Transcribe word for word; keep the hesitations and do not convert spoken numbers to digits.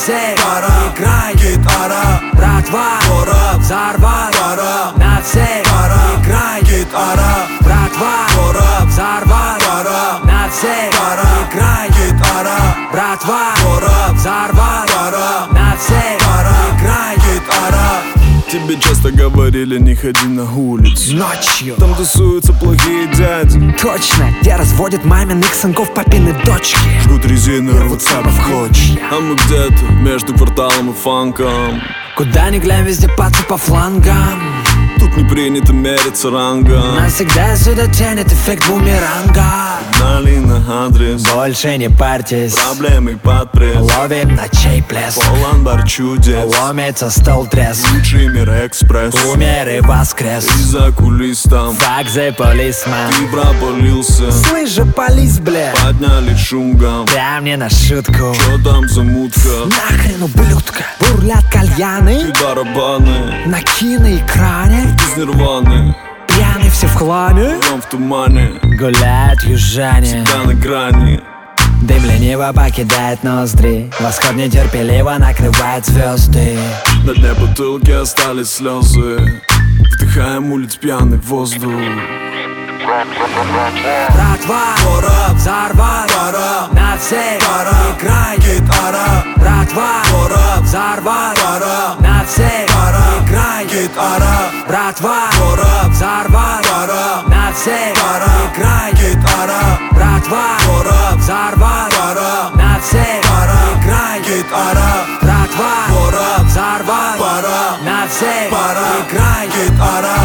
всех, пора, играй, гитара, братва, пора, взорвать, пора, на всех, пора, играй, гитара, братва, пора, взорвать, пора, на всех, пора, играй, гитара, братва, пора, взорвать, пора, на всех, пора, играй, гитара. Тебе часто говорили, не ходи на улицу. Ночью там тусуются плохие дяди. Точно, где разводят маминых сынков папины дочки. Жгут резину, рвут сабы в клочья. А мы где-то между кварталом и фанком. Куда ни глянь, везде пацы по флангам. Тут не принято мериться рангом. Нас всегда сюда тянет эффект бумеранга. Дали на адрес, больше не парьтесь, проблемы под пресс. Ловим ночей плеск, полон чудес, ломится стол треск. Лучший мир экспресс, умер и воскрес. И за кулис там, fuck the policeman. Ты пропалился, слышь же, полис, бля. Подняли шум гам, прям не на шутку. Чё там за мутка? Нахрен, ублюдка. Бурлят кальяны и барабаны на киноэкране. Из нирваны, пьяны все в хламе. Дом в тумане, гуляют южане. Всегда на грани. Дым лениво покидает ноздри. Восход нетерпеливо накрывает звезды. На дне бутылки остались слезы. Вдыхаем улиц пьяный воздух. Братва, пора, взорвать, пора, на всех, пора, играй, гитара. Братва, пора, взорвать, пора, на всех, пора, играй, гитара. Братва, пора, взорвать, пора, на всех, пора, играй, гитара. Братва, пора, взорвать, пора, на всех, пора, играй, гитара. Братва, пора, взорвать, пора, на всех, пора, играй, гитара.